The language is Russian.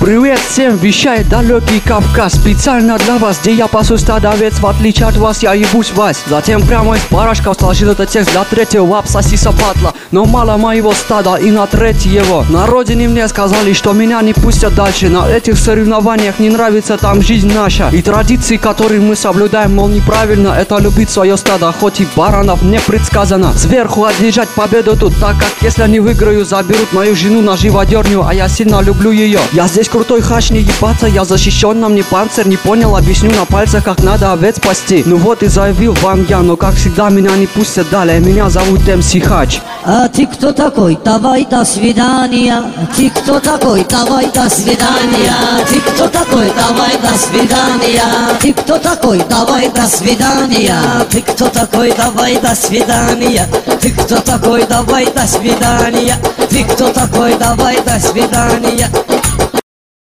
Привет всем, вещает далекий Кавказ. Специально для вас, где я пасу стадо овец. В отличие от вас, я ебусь вас. Затем прямо из барашков сложил этот текст для третьего абсасиса патла. Но мало моего стада и на третьего. На родине мне сказали, что меня не пустят дальше. На этих соревнованиях не нравится там жизнь наша. И традиции, которые мы соблюдаем, мол, неправильно. Это любить свое стадо, хоть и баранов не предсказано. Сверху одержать победу тут, так как если не выиграю, заберут мою жену на живодерню. А я сильно люблю ее. Я здесь крутой хач, не ебаться, я защищен, на мне панцирь. Не понял, объясню на пальцах, как надо овец спасти. Ну вот и заявил вам я, но как всегда меня не пустят далее. Меня зовут МС Хач. А ты кто такой? Давай до свидания. Ты кто такой? Давай до свидания. Ты кто такой? Давай до свидания. Ты кто такой? Давай до свидания. Ты кто такой? Давай до свидания. Ты кто такой? Давай до свидания. Ты кто такой? Давай до свидания.